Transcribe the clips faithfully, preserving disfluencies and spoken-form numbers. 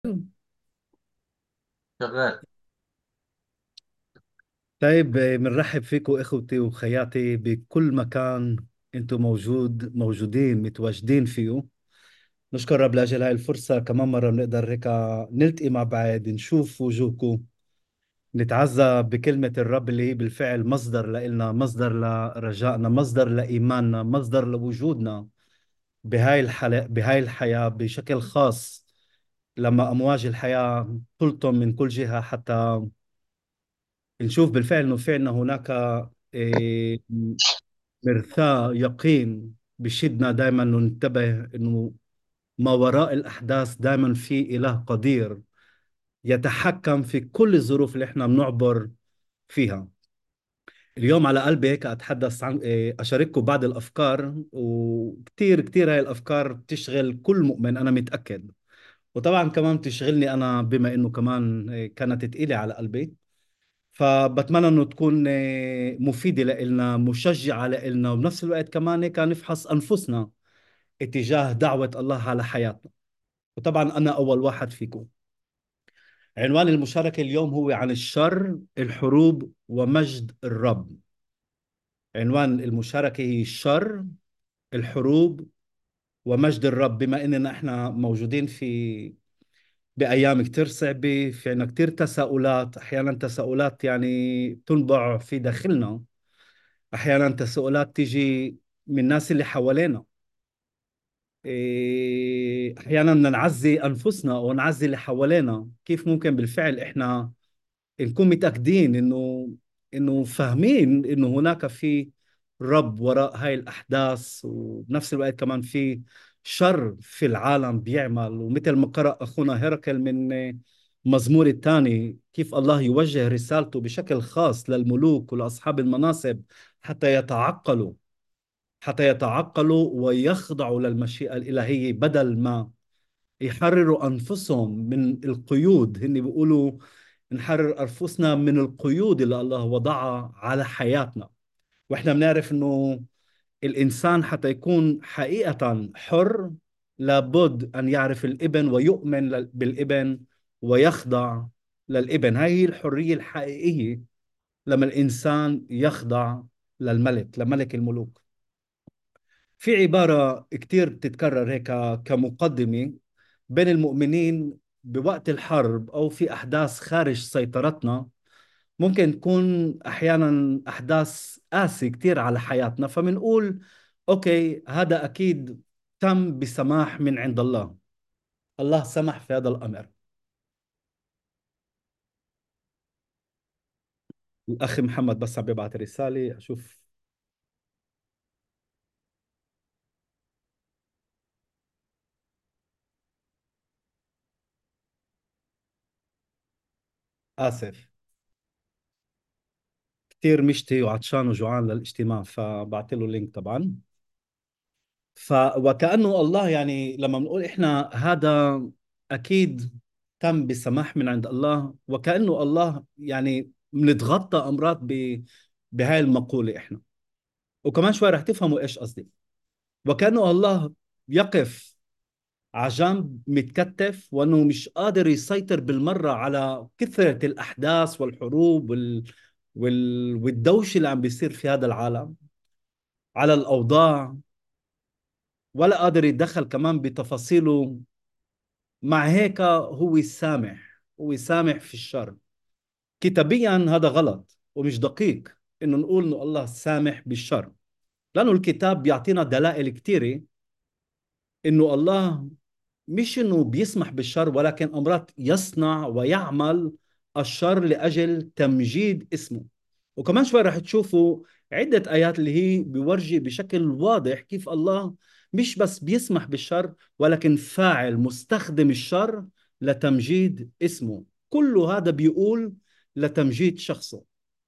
شغال. طيب، بنرحب فيكم اخوتي وخياتي بكل مكان انتم موجود موجودين متواجدين فيه. نشكر رب لاجل هاي الفرصة، كمان مرة بنقدر هيك نلتقي مع بعض، نشوف وجوهكم، نتعزى بكلمة الرب اللي هي بالفعل مصدر لإلنا، مصدر لرجائنا، مصدر لإيماننا، مصدر لوجودنا بهاي الحل... بهاي الحياة بشكل خاص. لما أمواج الحياة تلطم من كل جهة، حتى نشوف بالفعل انه فعلا هناك إيه، مرثاة يقين بشدنا دائما ننتبه انه ما وراء الاحداث دائما في اله قدير يتحكم في كل الظروف اللي احنا بنعبر فيها. اليوم على قلبي هيك اتحدث عن إيه، اشارككم بعض الافكار، وكثير كثير هاي الافكار بتشغل كل مؤمن انا متاكد، وطبعا كمان بتشغلني انا بما انه كمان إيه، كانت تقيلة على قلبي. فبتمنى انه تكون آه، مفيدة لإلنا، مشجعة لإلنا، وبنفس الوقت كمان هيك نفحص أنفسنا اتجاه دعوة الله على حياتنا. وطبعا أنا أول واحد فيكم. عنوان المشاركة اليوم هو عن الشر، الحروب، ومجد الرب. عنوان المشاركة هي الشر، الحروب، ومجد الرب. بما إننا إحنا موجودين في بأيام كتير صعبة، في عنا كتير تساؤلات، أحيانا تساؤلات يعني تنبع في داخلنا، احيانا تساؤلات تيجي من الناس اللي حوالينا. إيه، احيانا بدنا نعزي انفسنا او نعزي اللي حوالينا. كيف ممكن بالفعل احنا نكون متاكدين انه انه فاهمين انه هناك في رب وراء هاي الاحداث، وبنفس الوقت كمان في شر في العالم بيعمل. ومثل ما قرأ اخونا هرقل من مزمور الثاني، كيف الله يوجه رسالته بشكل خاص للملوك ولاصحاب المناصب حتى يتعقلوا، حتى يتعقلوا ويخضعوا للمشيئة الإلهية، بدل ما يحرروا أنفسهم من القيود. هن بيقولوا نحرر أنفسنا من القيود اللي الله وضعها على حياتنا. وإحنا بنعرف إنه الإنسان حتى يكون حقيقة حر لابد أن يعرف الابن ويؤمن لل- بالابن ويخضع للابن. هاي هي الحرية الحقيقية، لما الإنسان يخضع للملك، لملك الملوك. في عبارة كتير بتتكرر هيك كمقدمة بين المؤمنين بوقت الحرب أو في أحداث خارج سيطرتنا. ممكن تكون أحيانا أحداث قاسية كتير على حياتنا، فمنقول أوكي، هذا أكيد تم بسماح من عند الله، الله سمح في هذا الأمر. الأخ محمد بس عم بيبعت رسالة أشوف. آسف، كتير مشتي وعطشان وجوعان للاجتماع، فبعت له اللينك طبعا. ف وكأنه الله يعني لما بنقول إحنا هذا أكيد تم بسماح من عند الله، وكأنه الله يعني بنتغطى أمرات ب بهاي المقولة إحنا. وكمان شوي رح تفهموا إيش قصدي. وكأنه الله يقف على جنب متكتف، وأنه مش قادر يسيطر بالمرة على كثرة الأحداث والحروب وال... وال... والدوشة اللي عم بيصير في هذا العالم، على الأوضاع، ولا قادر يتدخل كمان بتفاصيله. مع هيك هو سامح، هو سامح في الشر. كتابيا هذا غلط ومش دقيق انه نقول انه الله سامح بالشر، لانه الكتاب بيعطينا دلائل كثيره انه الله مش انه بيسمح بالشر، ولكن امرات يصنع ويعمل الشر لاجل تمجيد اسمه. وكمان شوي راح تشوفوا عدة آيات اللي هي بيورجي بشكل واضح كيف الله مش بس بيسمح بالشر، ولكن فاعل مستخدم الشر لتمجيد اسمه. كل هذا بيقول لتمجيد شخصه.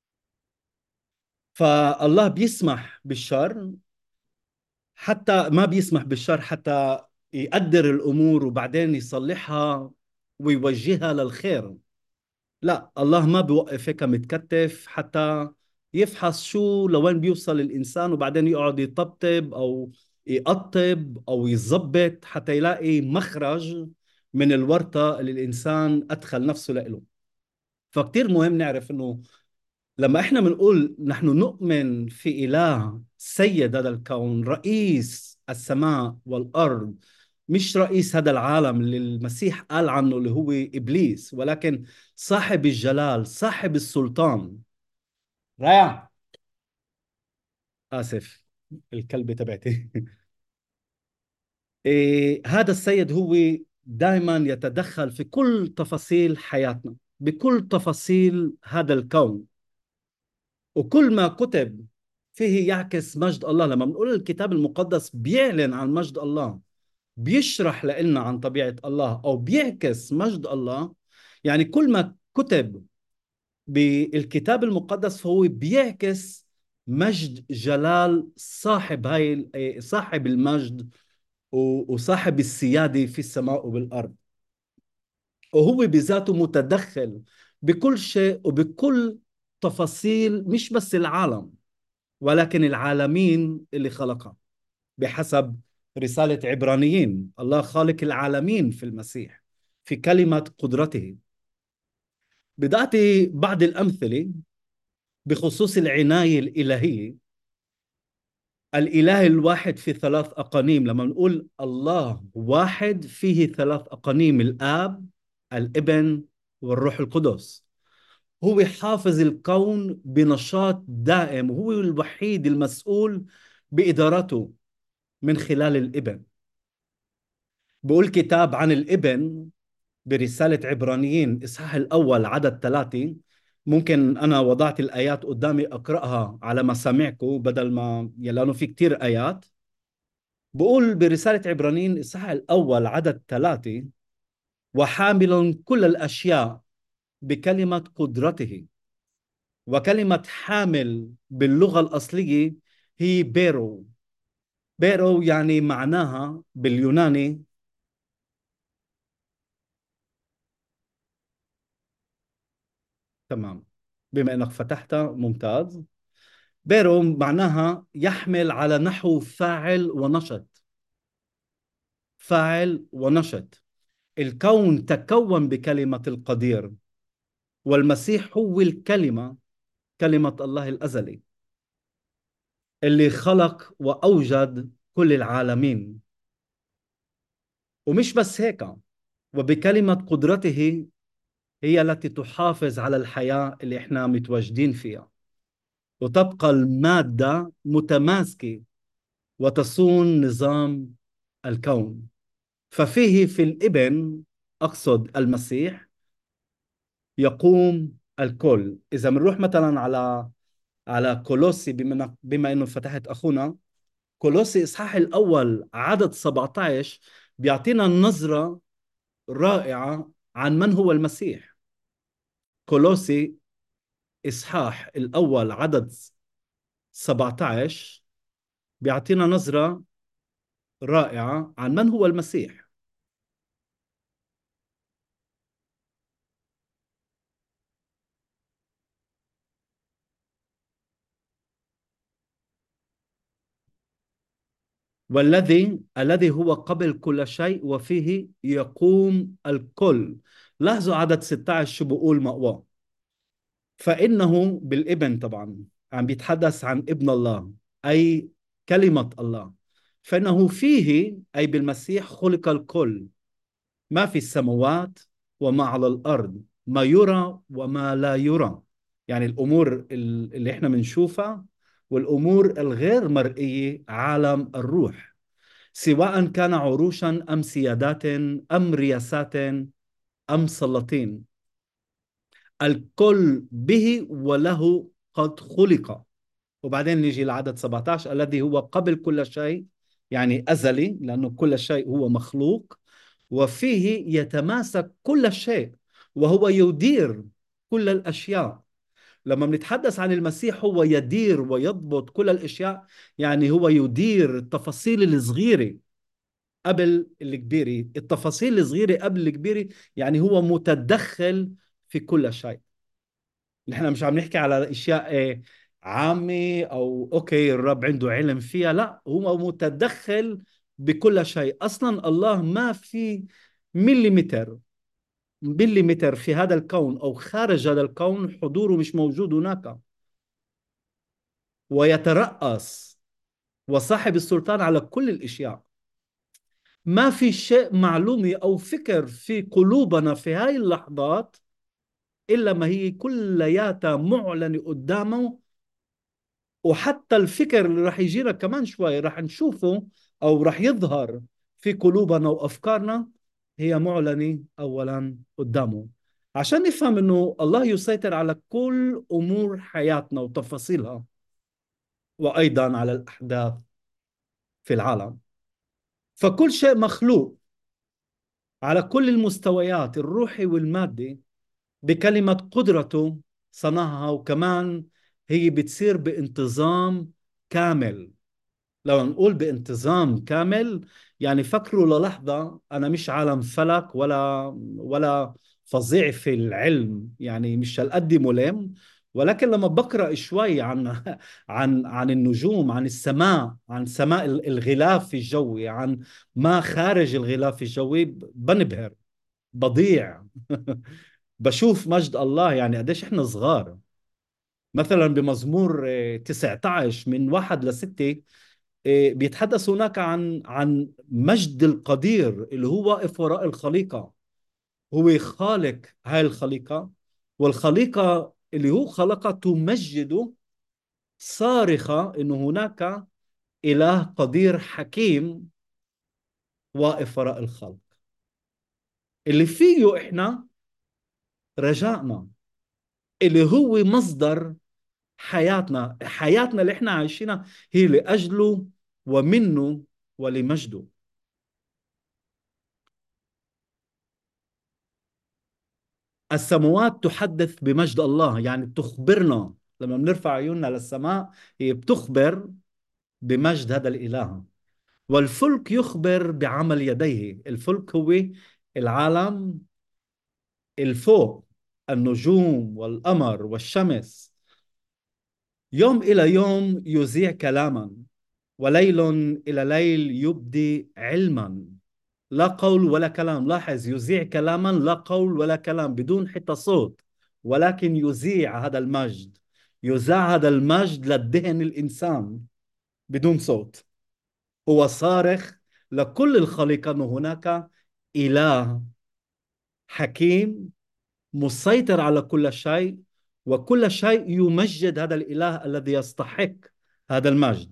فالله بيسمح بالشر، حتى ما بيسمح بالشر حتى يقدر الأمور وبعدين يصلحها ويوجهها للخير. لا، الله ما بيوقف هيك متكتف حتى يفحص شو لوين بيوصل الإنسان، وبعدين يقعد يطبطب أو يقطب أو يظبط حتى يلاقي مخرج من الورطة اللي الإنسان أدخل نفسه له. فكتير مهم نعرف إنه لما إحنا بنقول نحن نؤمن في إله سيد هذا الكون، رئيس السماء والأرض، مش رئيس هذا العالم اللي المسيح قال عنه اللي هو إبليس، ولكن صاحب الجلال، صاحب السلطان. رايع. آسف، الكلبة تبعتي. إيه، هذا السيد هو دائما يتدخل في كل تفاصيل حياتنا، بكل تفاصيل هذا الكون، وكل ما كتب فيه يعكس مجد الله. لما بنقول الكتاب المقدس بيعلن عن مجد الله، بيشرح لنا عن طبيعة الله أو بيعكس مجد الله، يعني كل ما كتب بالكتاب المقدس فهو بيعكس مجد جلال صاحب هاي صاحب المجد وصاحب السيادة في السماء وبالأرض. وهو بذاته متدخل بكل شيء وبكل تفاصيل، مش بس العالم ولكن العالمين اللي خلقها. بحسب رسالة عبرانيين، الله خالق العالمين في المسيح، في كلمة قدرته. بدي أعطي بعض الأمثلة بخصوص العناية الإلهية. الإله الواحد في ثلاث أقانيم. لما نقول الله واحد، فيه ثلاث أقانيم: الآب، الابن، والروح القدس. هو حافظ الكون بنشاط دائم، وهو الوحيد المسؤول بإدارته من خلال الابن. بقول كتاب عن الابن برسالة عبرانيين إصحاح الأول عدد ثلاثة. ممكن أنا وضعت الآيات قدامي أقرأها على مسامعكم بدل ما، لأنه في كتير آيات. بقول برسالة عبرانيين إصحاح الأول عدد ثلاثة: وحامل كل الأشياء بكلمة قدرته. وكلمة حامل باللغة الأصلية هي بيرو. بيرو يعني معناها باليوناني. تمام، بما أنك فتحتها ممتاز. بيرو معناها يحمل على نحو فاعل ونشط. فاعل ونشط. الكون تكون بكلمة القدير، والمسيح هو الكلمة، كلمة الله الأزلي اللي خلق وأوجد كل العالمين. ومش بس هيك، وبكلمة قدرته هي التي تحافظ على الحياة اللي احنا متواجدين فيها، وتبقى المادة متماسكة وتصون نظام الكون. ففيه في الابن، أقصد المسيح، يقوم الكل. إذا بنروح مثلا على على كولوسي، بما بما إنه فتحت أخونا، كولوسي إصحاح الأول عدد سبعة عشر بيعطينا نظرة رائعة عن من هو المسيح. كولوسي إصحاح الأول عدد سبعة عشر بيعطينا نظرة رائعة عن من هو المسيح. والذي الذي هو قبل كل شيء وفيه يقوم الكل. لاحظوا عدد ستة عشر شو بقول مقواه: فإنه بالابن، طبعا عم بيتحدث عن ابن الله، أي كلمة الله. فإنه فيه، أي بالمسيح، خلق الكل، ما في السماوات وما على الأرض، ما يرى وما لا يرى. يعني الأمور ال- اللي احنا بنشوفها والأمور الغير مرئية، عالم الروح، سواء كان عروشا أم سيادات أم رياسات أم سلاطين. الكل به وله قد خلق. وبعدين نيجي لعدد سبعة عشر: الذي هو قبل كل شيء، يعني أزلي لأنه كل شيء هو مخلوق، وفيه يتماسك كل شيء، وهو يدير كل الأشياء. لما بنتحدث عن المسيح هو يدير ويضبط كل الأشياء، يعني هو يدير التفاصيل الصغيرة قبل الكبيرة، التفاصيل الصغيرة قبل الكبيرة، يعني هو متدخل في كل شيء. نحن مش عم نحكي على اشياء آه، عامة او اوكي الرب عنده علم فيها، لا، هو متدخل بكل شيء. اصلا الله ما في مليمتر مليمتر في هذا الكون أو خارج هذا الكون حضوره مش موجود هناك، ويترأس وصاحب السلطان على كل الأشياء. ما في شيء معلومي أو فكر في قلوبنا في هاي اللحظات إلا ما هي كلياتها معلنة قدامه. وحتى الفكر اللي راح يجينا كمان شوي راح نشوفه أو راح يظهر في قلوبنا وأفكارنا، هي معلنة أولا قدامه، عشان نفهم أنه الله يسيطر على كل أمور حياتنا وتفاصيلها، وأيضا على الأحداث في العالم. فكل شيء مخلوق على كل المستويات الروحي والمادي بكلمة قدرته صنعها، وكمان هي بتصير بانتظام كامل. لو نقول بانتظام كامل، يعني فكروا للحظة، أنا مش عالم فلك ولا ولا فظيع في العلم، يعني مش هالقد ملم، ولكن لما بقرأ شوي عن عن عن النجوم، عن السماء، عن سماء الغلاف الجوي، عن ما خارج الغلاف الجوي، بنبهر، بضيع. بشوف مجد الله، يعني قديش احنا صغار. مثلا بمزمور آه، تسعة عشر من واحد لستة، آه، بيتحدث هناك عن عن مجد القدير اللي هو واقف وراء الخليقة. هو خالق هاي الخليقة، والخليقة اللي هو خلقها تمجده، صارخة إنه هناك إله قدير حكيم واقف وراء الخلق، اللي فيه إحنا رجائنا، اللي هو مصدر حياتنا. حياتنا اللي احنا عايشينها هي لأجله ومنه ولمجده. السماوات تحدث بمجد الله، يعني بتخبرنا لما بنرفع عيوننا للسماء، هي بتخبر بمجد هذا الإله. والفلك يخبر بعمل يديه. الفلك هو العالم الفوق، النجوم والقمر والشمس. يوم إلى يوم يذيع كلاما، وليل إلى ليل يبدي علما. لا قول ولا كلام. لاحظ، يذيع كلاما، لا قول ولا كلام، بدون حتى صوت، ولكن يذيع هذا المجد. يذاع هذا المجد للذهن الإنسان بدون صوت. هو صارخ لكل الخليقة أنه هناك إله حكيم مسيطر على كل شيء، وكل شيء يمجد هذا الإله الذي يستحق هذا المجد.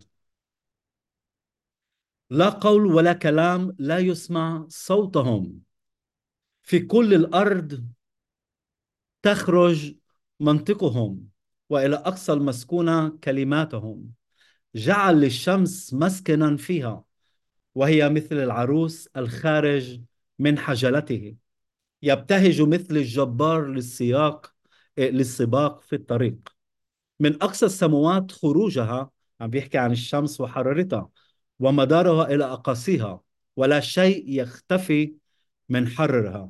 لا قول ولا كلام، لا يسمع صوتهم. في كل الأرض تخرج منطقهم، وإلى أقصى المسكونة كلماتهم. جعل للشمس مسكنا فيها، وهي مثل العروس الخارج من حجلته، يبتهج مثل الجبار للسياق إيه، للسباق في الطريق. من أقصى السماوات خروجها، عم بيحكي عن الشمس وحرارتها، ومدارها إلى أقاصيها، ولا شيء يختفي من حررها.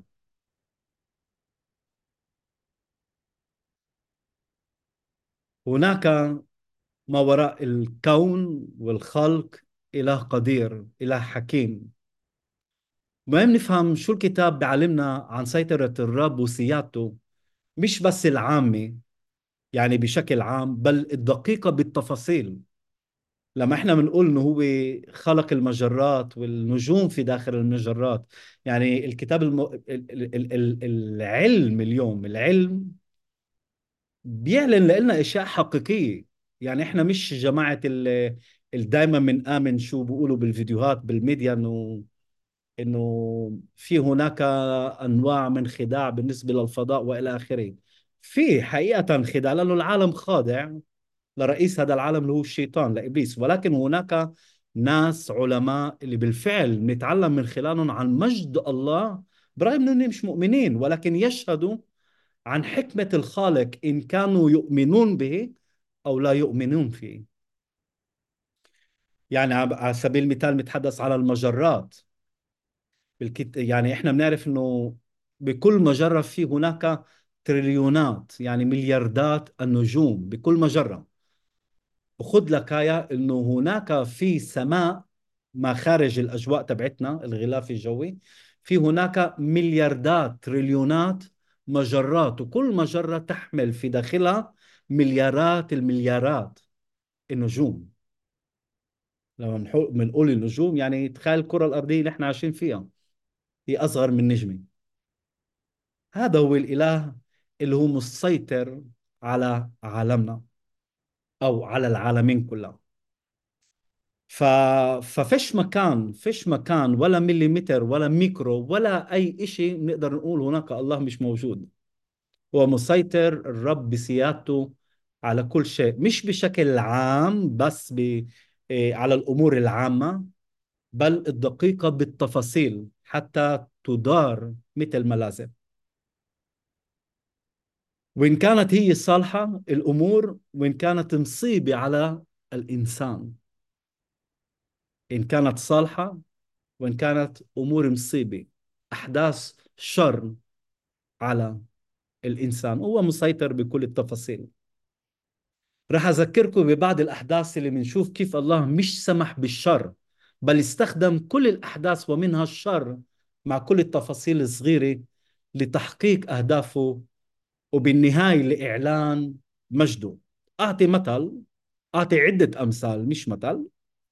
هناك ما وراء الكون والخلق إله قدير، إله حكيم. مهم نفهم شو الكتاب بيعلمنا عن سيطرة الرب وسيادته، مش بس العامة يعني بشكل عام، بل الدقيقة بالتفاصيل. لما احنا بنقول انه هو خلق المجرات والنجوم في داخل المجرات، يعني الكتاب الم... ال... ال... ال... ال- العلم اليوم، العلم بيعلن لنا اشياء حقيقية. يعني احنا مش جماعة ال... ال- دايما بنآمن شو بيقولوا بالفيديوهات بالميديا، انه انه في هناك انواع من خداع بالنسبة للفضاء والى اخره. في حقيقة خداع، لانه العالم خاضع لرئيس هذا العالم اللي هو الشيطان، لإبليس. ولكن هناك ناس علماء اللي بالفعل نتعلم من خلالهم عن مجد الله، برغم انهم مش مؤمنين، ولكن يشهدوا عن حكمة الخالق إن كانوا يؤمنون به أو لا يؤمنون فيه. يعني على سبيل المثال نتحدث على المجرات. بالكت... يعني إحنا بنعرف إنه بكل مجرة في هناك تريليونات، يعني ملياردات النجوم بكل مجرة. وخذ لك آية إنه هناك في سماء ما خارج الأجواء تبعتنا، الغلاف الجوي، في هناك ملياردات تريليونات مجرات، وكل مجرة تحمل في داخلها مليارات المليارات النجوم. لما بنحو- بنقول النجوم، يعني تخيل الكرة الأرضية اللي احنا عايشين فيها هي أصغر من نجمة. هذا هو الإله اللي هو مسيطر على عالمنا أو على العالمين كلها. ف... ففيش مكان فيش مكان ولا مليمتر ولا ميكرو ولا أي إشي نقدر نقول هناك الله مش موجود. هو مسيطر الرب بسيادته على كل شيء، مش بشكل عام بس ب... إيه، على الأمور العامة، بل الدقيقة بالتفاصيل حتى تدار مثل ما لازم. وإن كانت هي صالحة الأمور، وإن كانت مصيبة على الإنسان. إن كانت صالحة، وإن كانت أمور مصيبة، أحداث شر على الإنسان، هو مسيطر بكل التفاصيل. راح أذكركم ببعض الأحداث اللي بنشوف كيف الله مش سمح بالشر، بل استخدم كل الأحداث ومنها الشر مع كل التفاصيل الصغيرة لتحقيق أهدافه، وبالنهاية لإعلان مجده. أعطي مثل، أعطي عدة أمثال مش مثل.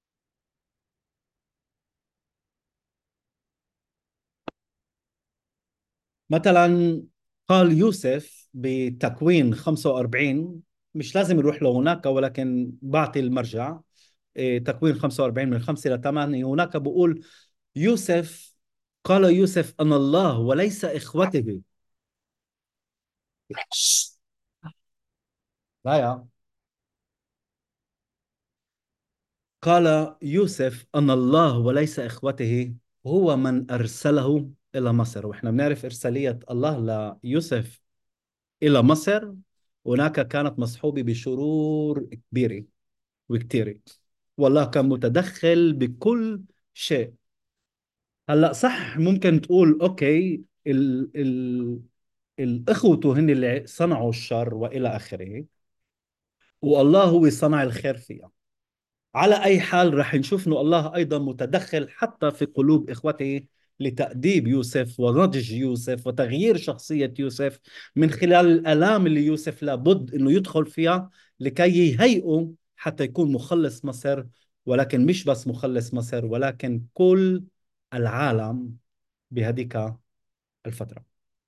مثلا قال يوسف بتكوين خمسة وأربعين، مش لازم نروح لهناك ولكن بعطي المرجع. إيه، تكوين خمسة وأربعين من خمسة إلى ثمانية، هناك بقول يوسف، قال يوسف أنا الله وليس إخوته. لا يا قال يوسف أنا الله وليس إخوته، هو من أرسله إلى مصر. وإحنا بنعرف إرسالية الله ليوسف إلى مصر هناك كانت مصحوبة بشرور كبيرة وكتيرة، والله كان متدخل بكل شيء. هلا صح، ممكن تقول أوكي ال ال الإخوة هن اللي صنعوا الشر وإلى آخره، والله هو صنع الخير فيها. على أي حال رح نشوف أنه الله أيضا متدخل حتى في قلوب إخوته لتأديب يوسف ونضج يوسف وتغيير شخصية يوسف من خلال الآلام اللي يوسف لابد أنه يدخل فيها لكي يهيئه حتى يكون مخلص مصر. ولكن مش بس مخلص مصر، ولكن كل العالم بهذيك الفترة.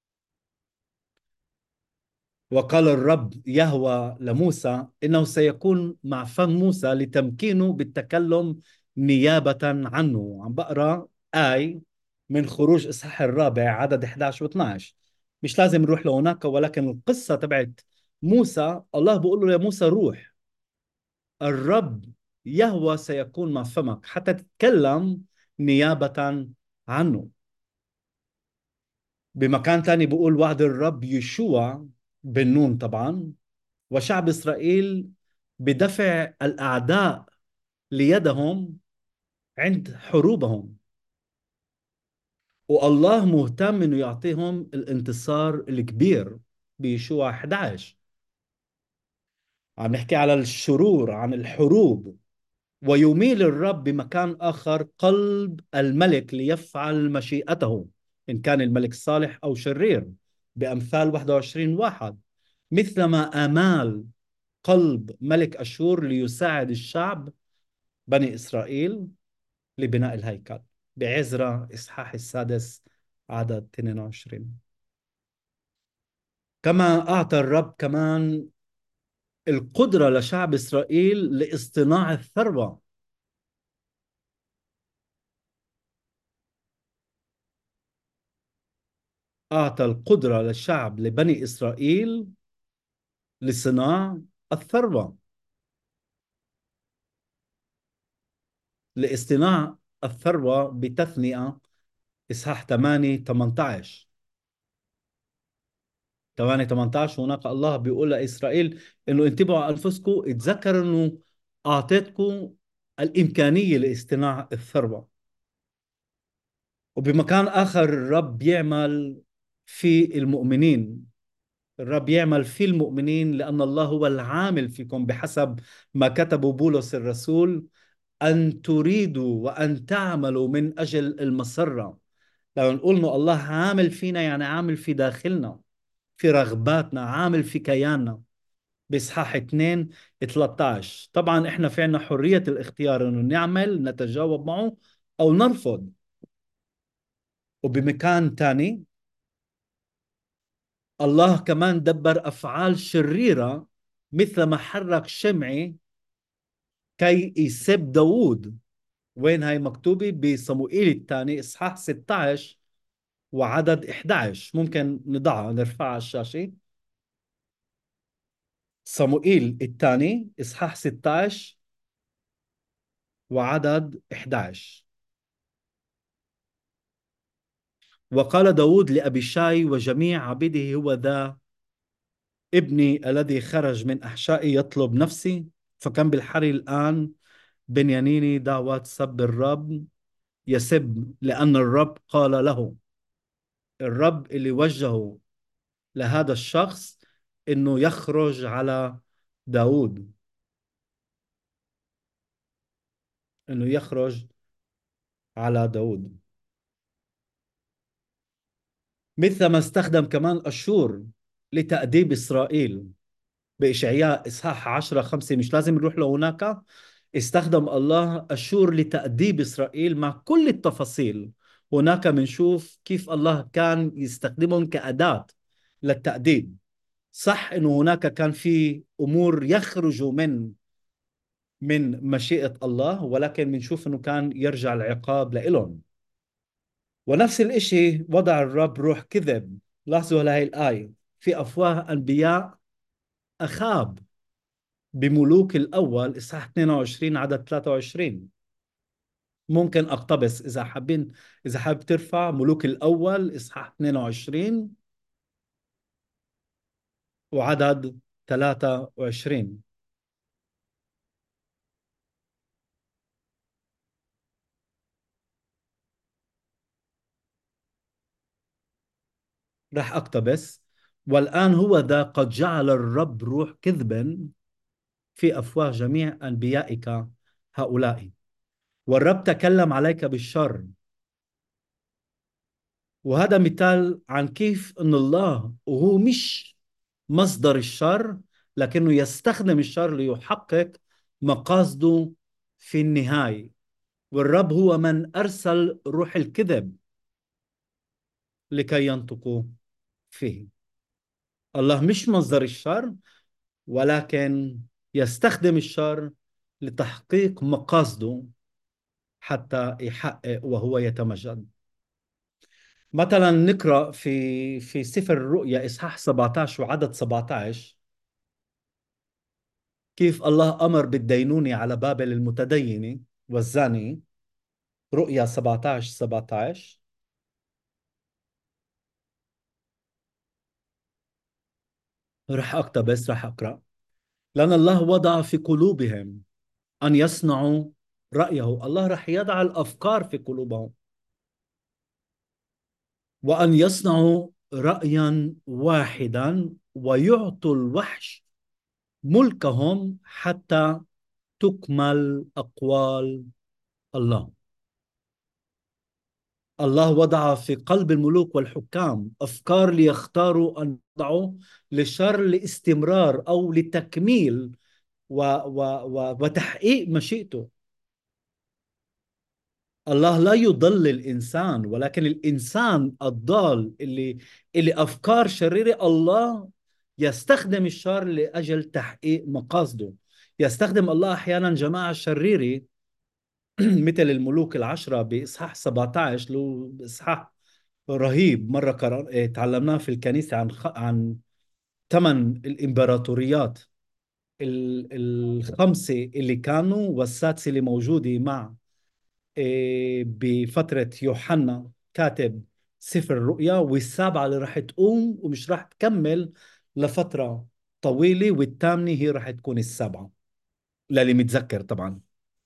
وقال الرب يهوى لموسى إنه سيكون مع فم موسى لتمكينه بالتكلم نيابة عنه. عم بقرأ آي من خروج إصحاح الرابع عدد إحدى عشر و اثناشر. مش لازم نروح لهناك، ولكن القصة تبعت موسى، الله بيقول له يا موسى روح، الرب يهوى سيكون مع فمك حتى تتكلم نيابة عنه. بمكان تاني بيقول وعد الرب يشوع بالنون طبعا وشعب إسرائيل بدفع الأعداء ليدهم عند حروبهم، والله مهتم إنه يعطيهم الانتصار الكبير بيشوع إحدى عشر. عم نحكي على الشرور، عن الحروب. ويميل الرب بمكان آخر قلب الملك ليفعل مشيئته، إن كان الملك صالح أو شرير، بأمثال واحد وعشرين واحد. مثلما أمال قلب ملك أشور ليساعد الشعب بني إسرائيل لبناء الهيكل، بعزرا إصحاح السادس عدد اثنين وعشرين. كما أعطى الرب كمان القدرة لشعب إسرائيل لاصطناع الثروة. أعطى القدرة للشعب لبني إسرائيل لصناع الثروة، لاصطناع الثروة بتثنية إصحاح ثمانية ثمانية عشر. ثمانية ثمانية عشر هناك الله بيقول لإسرائيل إنه انتبهوا على أنفسكم، اتذكروا إنه أعطيتكم الإمكانية لاصطناع الثروة. وبمكان آخر الرب يعمل في المؤمنين، الرب يعمل في المؤمنين لأن الله هو العامل فيكم بحسب ما كتب بولس الرسول، أن تريدوا وأن تعملوا من أجل المسرة لما نقول إنه الله عامل فينا يعني عامل في داخلنا، في رغباتنا، عامل في كياننا. بإصحاح اثنين ثلاثة عشر طبعا إحنا في عنا حرية الاختيار إنه نعمل نتجاوب معه أو نرفض. وبمكان تاني الله كمان دبر أفعال شريرة، مثل ما حرك شمعي كي يسب داوود. وين هاي مكتوبة؟ بصموئيل الثاني إصحاح ستة عشر وعدد إحدى عشر. ممكن نضعها نرفعها على الشاشة. صموئيل الثاني إصحاح ستة عشر وعدد إحدى عشر. وقال داود لأبيشاي وجميع عبيده: هو ذا ابني الذي خرج من أحشائي يطلب نفسي، فكم بالحري الآن بنياميني دعوة سب الرب يسب، لأن الرب قال له. الرب اللي وجهه لهذا الشخص إنه يخرج على داود، إنه يخرج على داود. مثل ما استخدم كمان أشور لتأديب إسرائيل بإشعياء إصحاح عشرة خمسة، مش لازم نروح لهناك. استخدم الله أشور لتأديب إسرائيل مع كل التفاصيل. هناك بنشوف كيف الله كان يستخدمهم كأداة للتأديب. صح إنه هناك كان في أمور يخرج من من مشيئة الله، ولكن بنشوف إنه كان يرجع العقاب لإلهم. ونفس الإشي وضع الرب روح كذب. لاحظوا هاي الآية في أفواه أنبياء أخاب بملوك الأول إصحاح اثنين وعشرين عدد ثلاثة وعشرين. ممكن أقتبس إذا حابين، إذا حابب ترفع ملوك الأول إصحاح اثنين وعشرين وعدد ثلاثة وعشرين. رح أقتبس: والآن هو ذا قد جعل الرب روح كذب في أفواه جميع أنبيائك هؤلاء، والرب تكلم عليك بالشر. وهذا مثال عن كيف أن الله وهو مش مصدر الشر، لكنه يستخدم الشر ليحقق مقاصده في النهاية. والرب هو من أرسل روح الكذب لكي ينطقوا فيه. الله مش مصدر الشر، ولكن يستخدم الشر لتحقيق مقاصده حتى يحقق وهو يتمجد. مثلا نقرأ في في سفر الرؤيا إصحاح سبعة عشر وعدد سبعة عشر كيف الله أمر بالدينونة على بابل المتدينة والزانية. رؤيا سبعة عشر سبعة عشر. رح أقتبس، رح أقرأ: لأن الله وضع في قلوبهم أن يصنعوا رأيه. الله رح يضع الأفكار في قلوبهم، وأن يصنعوا رأيا واحدا، ويعطوا الوحش ملكهم حتى تكمل أقوال الله. الله وضع في قلب الملوك والحكام أفكار ليختاروا أن يضعوا للشر لاستمرار أو لتكميل و و و وتحقيق مشيئته. الله لا يضل الإنسان، ولكن الإنسان الضال اللي اللي أفكار شريرة، الله يستخدم الشر لأجل تحقيق مقاصده. يستخدم الله أحيانا جماعة شريرة مثل الملوك العشرة بإصحاح سبعة عشر، له إصحاح رهيب مرة قرأ إيه، تعلمناه في الكنيسة عن خ... عن ثمان الإمبراطوريات ال- الخمسة اللي كانوا والسادسة اللي موجودة مع إيه، بفترة يوحنا كاتب سفر الرؤيا، والسابعة اللي راح تقوم ومش راح تكمل لفترة طويلة، والثامنة هي راح تكون السابعة للي متذكر طبعا.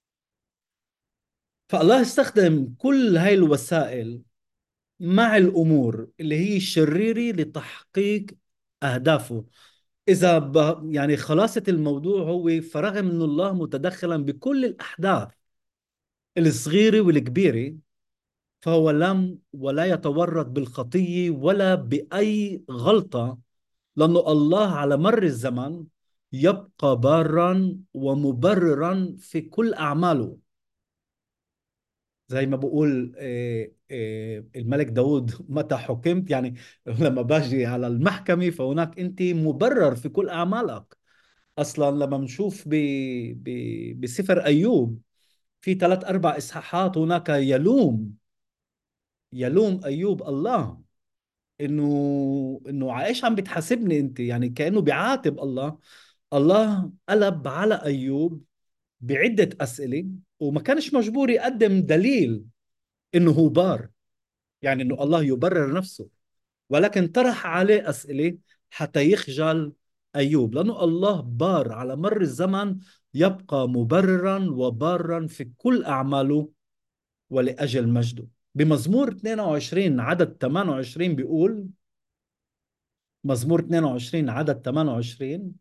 فالله استخدم كل هاي الوسائل مع الأمور اللي هي الشريرة لتحقيق أهدافه. إذا ب... يعني خلاصة الموضوع هو فرغم أن الله متدخلا بكل الأحداث الصغيرة والكبيرة، فهو لم ولا يتورط بالخطية ولا بأي غلطة، لأنه الله على مر الزمن يبقى بارا ومبررا في كل أعماله. زي ما بقول آه، آه، الملك داود متى حكمت، يعني لما باجي على المحكمة فهناك أنت مبرر في كل أعمالك. أصلا لما بنشوف ب... ب... بسفر أيوب في ثلاث أربع إصحاحات هناك يلوم يلوم أيوب الله، إنه إنه عايش عم بتحاسبني أنت، يعني كأنه بيعاتب الله. الله قلب على أيوب بعدة أسئلة، وما كانش مجبور يقدم دليل إنه هو بار، يعني إنه الله يبرر نفسه، ولكن طرح عليه أسئلة حتى يخجل أيوب، لأنه الله بار على مر الزمن، يبقى مبررا وبارا في كل أعماله ولأجل مجده. بمزمور اثنين وعشرين عدد ثمانية وعشرين بيقول، مزمور اثنين وعشرين عدد ثمانية وعشرين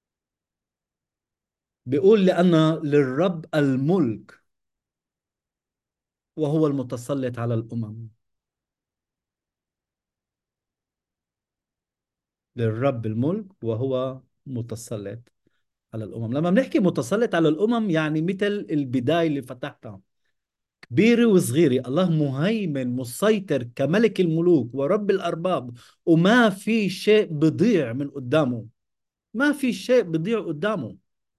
بيقول: لأن للرب الملك وهو المتسلط على الأمم. للرب الملك وهو متسلط على الأمم. لما بنحكي متسلط على الأمم يعني مثل البداية اللي فتحتها، كبيرة وصغيرة، الله مهيمن مسيطر كملك الملوك ورب الأرباب، وما في شيء بضيع من قدامه، ما في شيء بضيع قدامه.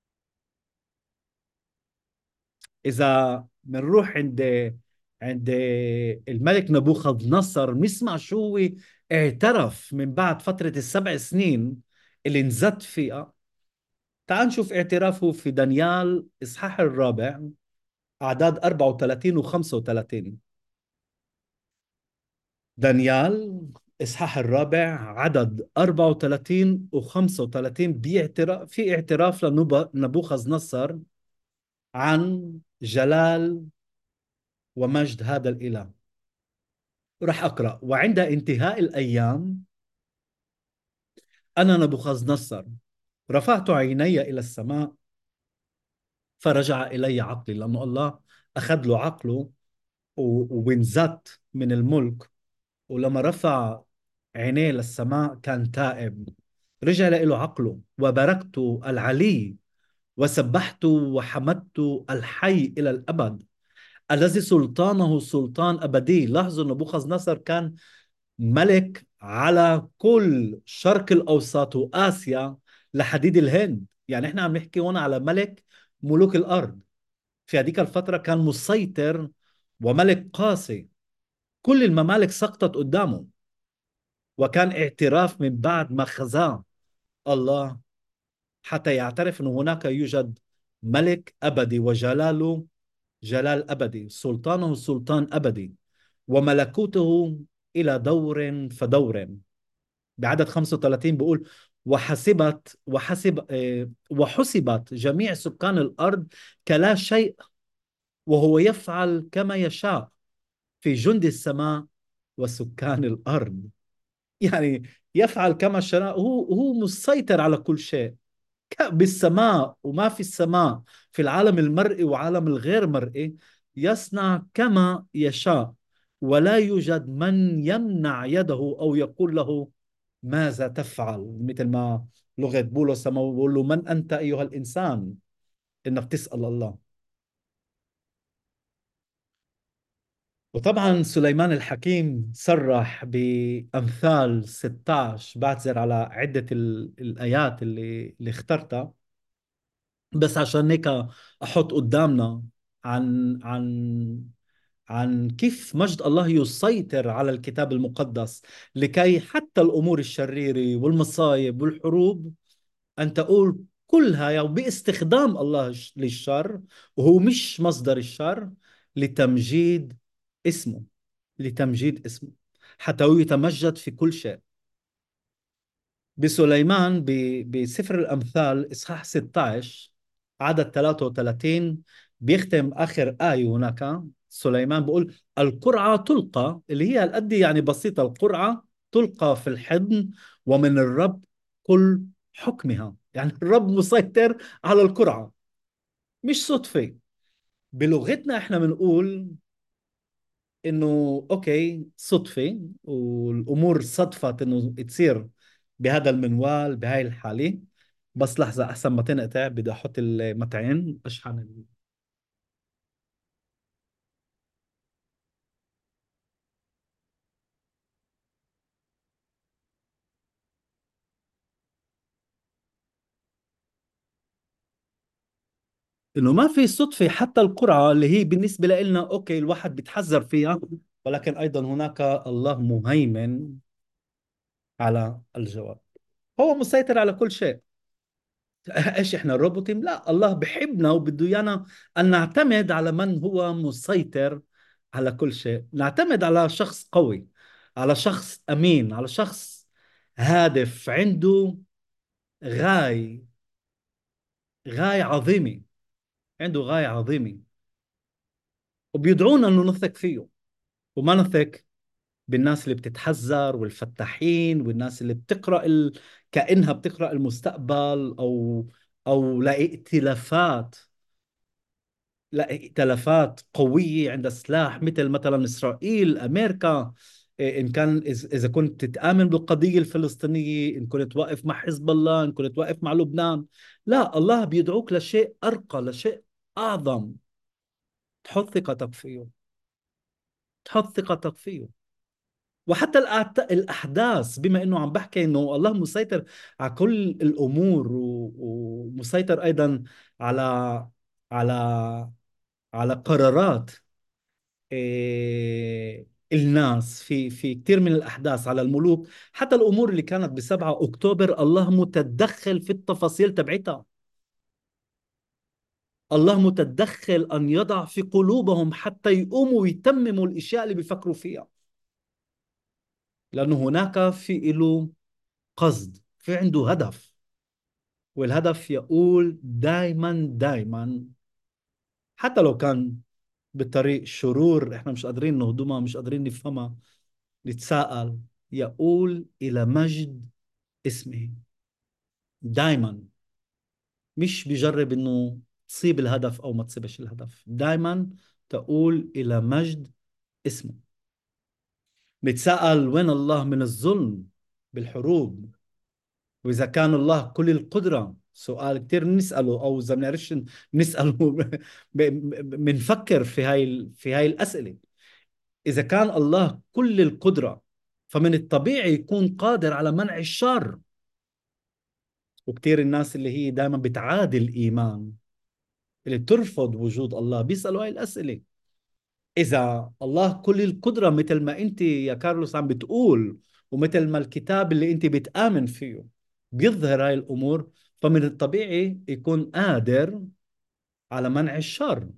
إذا بنروح عند عند الملك نبوخذ نصر نسمع شو هو اعترف من بعد فترة السبع سنين اللي انزت فيها. تعال نشوف اعترافه في دانيال إصحاح الرابع أعداد أربعة وثلاثين و خمسة وثلاثين. دانيال إصحاح الرابع عدد أربعة وثلاثين و خمسة وثلاثين بيعترف في اعتراف لنبوخذ نصر عن جلال ومجد هذا الإله. راح أقرأ: وعند انتهاء الأيام أنا نبوخذ نصر رفعت عيني إلى السماء فرجع إلي عقلي، لأنه الله أخذ له عقله و- وانزت من الملك، ولما رفع عينيه للسماء كان تائب، رجع له عقله. وباركت العلي وسبحت وحمدت الحي إلى الأبد الذي سلطانه سلطان أبدي. لاحظوا نبوخذ نصر كان ملك على كل شرق الأوسط وآسيا لحديد الهند، يعني احنا عم نحكي هون على ملك ملوك الأرض. في هذيك الفترة كان مسيطر وملك قاسي، كل الممالك سقطت قدامه، وكان اعتراف من بعد ما خزاه الله حتى يعترف أنه هناك يوجد ملك أبدي وجلاله جلال أبدي، سلطانه سلطان أبدي، وملكوته إلى دور فدور. بعدد خمسة وثلاثين بيقول: وحسبت وحسب آه، وحسبت جميع سكان الأرض كلا شيء، وهو يفعل كما يشاء في جند السماء وسكان الأرض. يعني يفعل كما شاء، هو هو مسيطر على كل شيء، ك- بالسماء وما في السماء، في العالم المرئي وعالم الغير مرئي، يصنع كما يشاء، ولا يوجد من يمنع يده أو يقول له ماذا تفعل، مثل ما لغة بولس لما بقول له: من أنت أيها الإنسان إنك تسأل الله. وطبعا سليمان الحكيم صرح بأمثال ستة عشر، بعتذر على عدة ال- الآيات اللي اللي اخترتها، بس عشان هيك أحط قدامنا عن عن عن كيف مجد الله يسيطر على الكتاب المقدس، لكي حتى الأمور الشريرة والمصايب والحروب أن تقول كلها باستخدام الله ش- للشر، وهو مش مصدر الشر، لتمجيد اسمه، لتمجيد اسمه، حتى هو يتمجد في كل شيء. بسليمان ب- بسفر الأمثال إصحاح ستة عشر عدد ثلاثة وثلاثين بيختم آخر آية هناك. سليمان بيقول: القرعة تلقى، اللي هي القد يعني بسيطة، القرعة تلقى في الحضن ومن الرب كل حكمها. يعني الرب مسيطر على القرعة، مش صدفة. بلغتنا احنا بنقول انه اوكي صدفة، والامور صدفت انه تصير بهذا المنوال بهاي الحالة. بس لحظة، احسن ما تنقطع بدي احط المتعين اشحن ال- انه ما في صدفة. حتى القرعة اللي هي بالنسبة لنا اوكي الواحد بيتحذر فيها، ولكن ايضا هناك الله مهيمن على الجواب. هو مسيطر على كل شيء. ايش احنا روبوتين؟ لا، الله بحبنا وبده ايانا ان نعتمد على من هو مسيطر على كل شيء. نعتمد على شخص قوي، على شخص امين، على شخص هادف عنده غاية، غاية عظيمة. عنده غاية عظيمة، وبيدعونا انه نثق فيه، وما نثق بالناس اللي بتتحذر والفتاحين والناس اللي بتقرأ ال... كأنها بتقرأ المستقبل، او او لائتلافات، لا ائتلافات قوية عندها سلاح، مثل مثلا إسرائيل، أمريكا. إيه، إن كان إذ- إذا كنت تآمن بالقضية الفلسطينية، إن كنت واقف مع حزب الله، إن كنت واقف مع لبنان. لا، الله بيدعوك لشيء أرقى، لشيء أعظم. تحط ثقتك فيه، تحط ثقتك فيه. وحتى الأعت- الأحداث، بما إنه عم بحكي إنه الله مسيطر على كل الأمور، و- ومسيطر أيضا على على على قرارات إيه، الناس في في كثير من الأحداث، على الملوك. حتى الأمور اللي كانت بسبعة أكتوبر الله متدخل في التفاصيل تبعتها. الله متدخل أن يضع في قلوبهم حتى يقوموا ويتمموا الأشياء اللي بيفكروا فيها، لأنه هناك في له قصد، في عنده هدف. والهدف يقول دايما دايما، حتى لو كان بطريق شرور احنا مش قادرين نهضمها، مش قادرين نفهمها، نتساءل، يقول إلى مجد اسمه. دائما مش بيجرب انه تصيب الهدف او ما تصيبش الهدف، دائما تقول الى مجد اسمه. بتسأل وين الله من الظلم بالحروب؟ واذا كان الله كل القدرة، سؤال كتير بنسأله، او اذا بنعرفش بنسأله بنفكر في هاي ال- في هاي الأسئلة. اذا كان الله كل القدرة، فمن الطبيعي يكون قادر على منع الشر. وكتير الناس اللي هي دائما بتعادي الإيمان، اللي بترفض وجود الله، بيسألوا هاي الأسئلة. إذا الله كل القدرة مثل ما أنت يا كارلوس عم بتقول، ومثل ما الكتاب اللي أنت بتآمن فيه بيظهر هاي الأمور، فمن الطبيعي يكون قادر على منع الشر.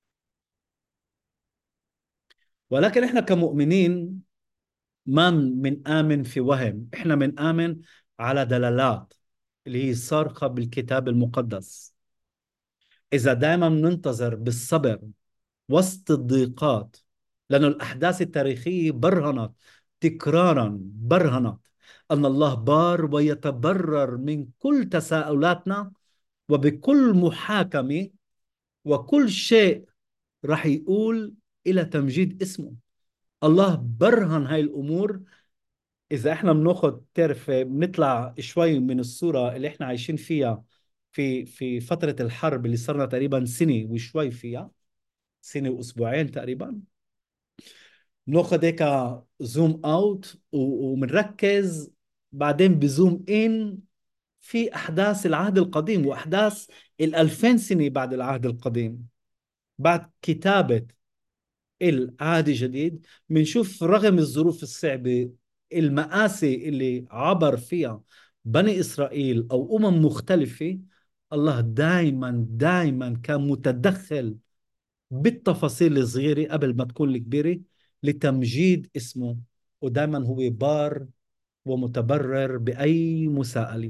ولكن إحنا كمؤمنين ما من آمن في وهم، إحنا من آمن على دلالات اللي هي صارخة بالكتاب المقدس. إذا دائما ننتظر بالصبر وسط الضيقات، لأن الأحداث التاريخية برهنت، تكرارا برهنت أن الله بار ويتبرر من كل تساؤلاتنا، وبكل محاكمة وكل شيء راح يقول إلى تمجيد اسمه. الله برهن هاي الأمور. إذا إحنا بناخذ تعرف بنطلع شوي من الصورة اللي إحنا عايشين فيها، في في فترة الحرب اللي صارنا تقريبا سنة وشوي فيها، سنة وأسبوعين تقريبا. بناخد هيك زوم اوت وبنركز، بعدين بزوم ان في احداث العهد القديم واحداث الألفين سنة بعد العهد القديم، بعد كتابة العهد الجديد. بنشوف رغم الظروف الصعبة، المآسي اللي عبر فيها بني إسرائيل أو أمم مختلفة، الله دائما دائما كان متدخل بالتفاصيل الصغيرة قبل ما تكون الكبيرة، لتمجيد اسمه. ودائما هو بار ومتبرر بأي مساءلة.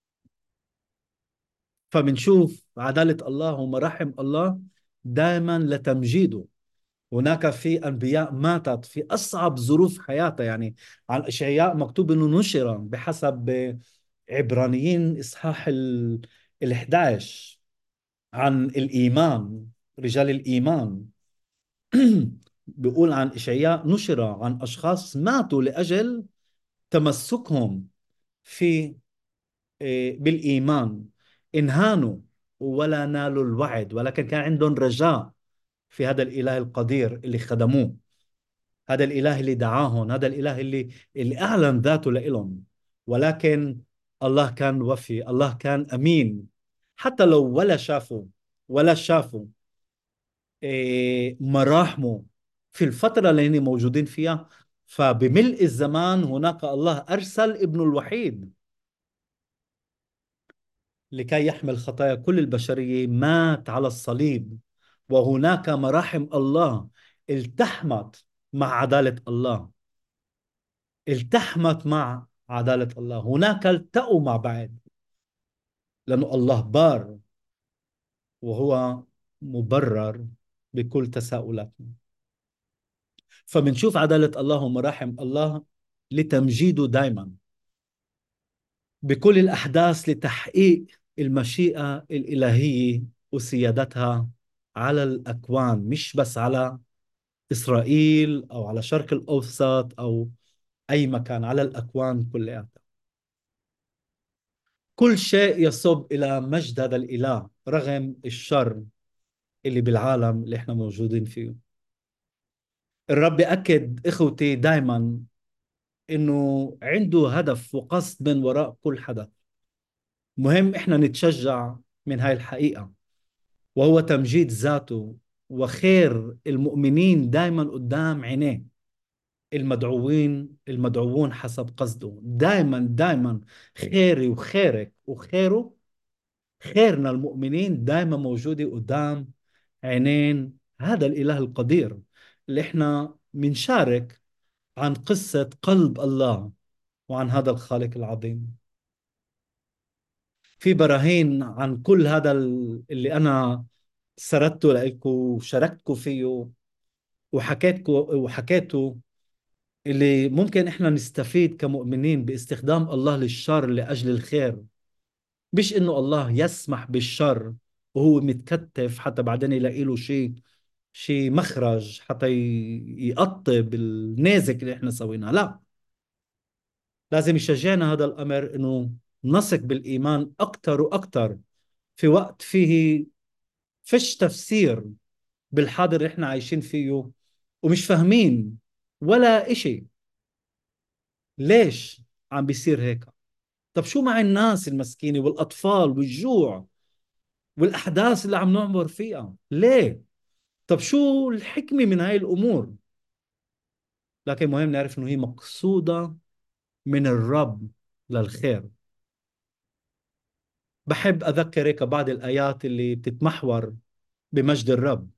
فبنشوف عدالة الله ومراحم الله دائما لتمجيده. هناك في أنبياء ماتت في أصعب ظروف حياتها، يعني عن إشعياء مكتوب أنه نشر بحسب عبرانيين إصحاح ال ال إحدى عشر عن الإيمان، رجال الإيمان. بيقول عن إشعياء: نشر عن أشخاص ماتوا لأجل تمسكهم في إيه، بالإيمان، انهانوا ولا نالوا الوعد، ولكن كان عندهم رجاء في هذا الإله القدير اللي خدموه، هذا الإله اللي دعاهم، هذا الإله اللي اللي أعلن ذاته لإلهم. ولكن الله كان وفي، الله كان أمين. حتى لو ولا شافوا ولا شافوا إيه، مراحمه في الفترة اللي هن موجودين فيها، فبملء الزمان هناك الله أرسل ابنه الوحيد لكي يحمل خطايا كل البشرية، مات على الصليب. وهناك مراحم الله التحمت مع عدالة الله، التحمت مع عدالة الله، هناك التقوا مع بعض، لأنه الله بار وهو مبرر بكل تساؤلاتنا. فمنشوف عدالة الله ومراحم الله لتمجيده دائما بكل الأحداث، لتحقيق المشيئة الإلهية وسيادتها على الأكوان، مش بس على إسرائيل أو على الشرق الأوسط أو أي مكان، على الأكوان كلها. كل شيء يصب إلى مجد هذا الإله رغم الشر اللي بالعالم اللي احنا موجودين فيه. الرب أكد إخوتي دائما إنه عنده هدف وقصد من وراء كل حدث. مهم إحنا نتشجع من هاي الحقيقة، وهو تمجيد ذاته وخير المؤمنين دائما قدام عينيه. المدعوين المدعوون حسب قصده، دائما دائما خيري وخيرك وخيره، خيرنا المؤمنين دائما موجودة قدام عينين هذا الإله القدير اللي احنا منشارك عن قصة قلب الله وعن هذا الخالق العظيم. في براهين عن كل هذا ال- اللي أنا سردته لكم وشاركتكم فيه وحكيتكم وحكيته، اللي ممكن احنا نستفيد كمؤمنين باستخدام الله للشر لأجل الخير. مش انه الله يسمح بالشر وهو متكتف حتى بعدين يلاقي له شيء شيء مخرج حتى ي- يقطب النازك اللي احنا سويناه، لا. لازم يشجعنا هذا الأمر انه نثق بالإيمان أكثر وأكثر في وقت فيه فيش تفسير بالحاضر اللي احنا عايشين فيه، ومش فاهمين ولا إشي ليش عم بيصير هيك. طب شو مع الناس المسكينة والأطفال والجوع والأحداث اللي عم نعبر فيها؟ ليه؟ طب شو الحكمة من هاي الأمور؟ لكن مهم نعرف إنه هي مقصودة من الرب للخير. بحب أذكر هيك بعض الآيات اللي بتتمحور بمجد الرب.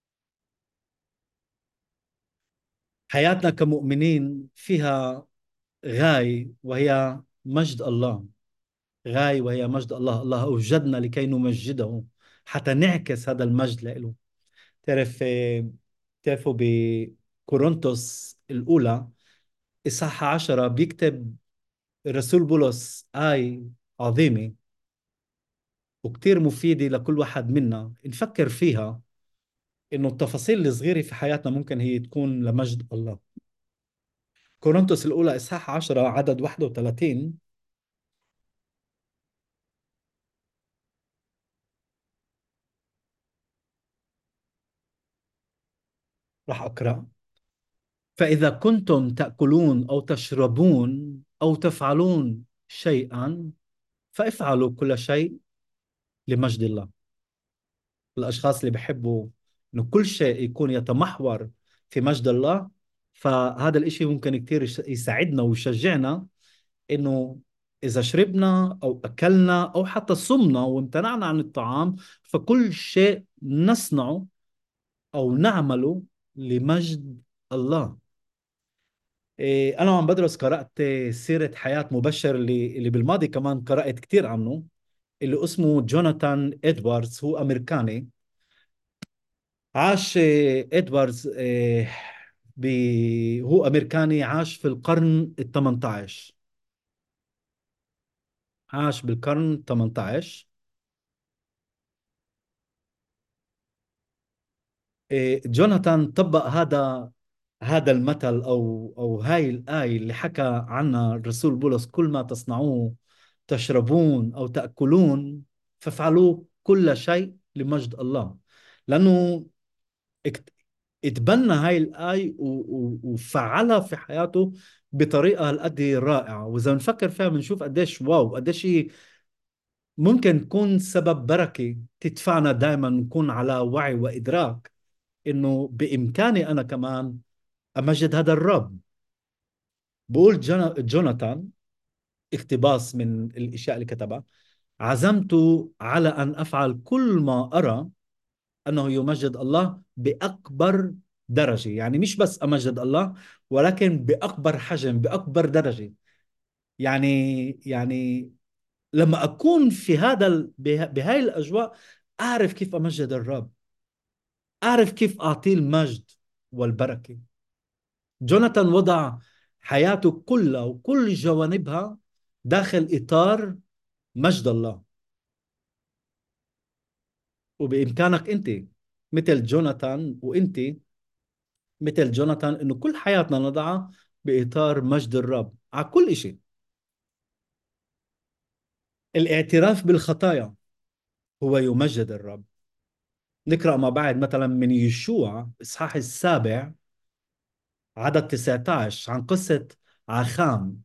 حياتنا كمؤمنين فيها غاية وهي مجد الله. غاية وهي مجد الله. الله أوجدنا لكي نمجده حتى نعكس هذا المجد له. تعرف تعرفوا بكورنثوس الأولى إصحاح عشرة بيكتب الرسول بولس آية عظيمة وكتير مفيدة لكل واحد منا نفكر فيها، إنه التفاصيل الصغيرة في حياتنا ممكن هي تكون لمجد الله. كورنثوس الأولى إصحاح عشرة عدد واحد وثلاثين. راح أقرأ: فإذا كنتم تأكلون أو تشربون أو تفعلون شيئا فافعلوا كل شيء لمجد الله. الأشخاص اللي بيحبوا إنه كل شيء يكون يتمحور في مجد الله، فهذا الإشي ممكن كتير يش- يساعدنا ويشجعنا إنه إذا شربنا أو أكلنا أو حتى صمنا وامتنعنا عن الطعام، فكل شيء نصنعه أو نعمله لمجد الله. إيه، أنا عم بدرس قرأت سيرة حياة مبشر اللي اللي بالماضي كمان قرأت كتير عنه، اللي اسمه جوناثان إدواردز. هو أمريكاني. عاش آه، إدواردز آه، ب... هو أمريكاني، عاش في القرن ال ثمانية عشر. عاش بالقرن ال ثمانية عشر. إيه، جوناثان طبق هذا هذا المثل أو أو هاي الآية اللي حكى عنها الرسول بولس: كل ما تصنعوه، تشربون أو تأكلون، فافعلوا كل شيء لمجد الله. لأنه اكت- اتبنى هاي الآية و- و- وفعلها في حياته بطريقة هالقد رائعة. وإذا بنفكر فيها بنشوف قديش واو، قديش هي ممكن تكون سبب بركة تدفعنا دائما نكون على وعي وإدراك إنه بإمكاني أنا كمان أمجد هذا الرب. بقول جونا- جوناثان، اقتباس من الاشياء اللي كتبها: عزمت على ان افعل كل ما ارى انه يمجد الله باكبر درجه. يعني مش بس امجد الله، ولكن باكبر حجم، باكبر درجه. يعني يعني لما اكون في هذا ال- به- بهاي الاجواء، اعرف كيف امجد الرب، اعرف كيف اعطيه المجد والبركه. جوناثان وضع حياته كلها وكل جوانبها داخل إطار مجد الله. وبإمكانك أنت مثل جوناثان، وأنت مثل جوناثان، إنه كل حياتنا نضعها بإطار مجد الرب على كل شيء. الاعتراف بالخطايا هو يمجد الرب. نقرأ ما بعد مثلا من يشوع إصحاح السابع عدد تسعة عشر عن قصة عخان.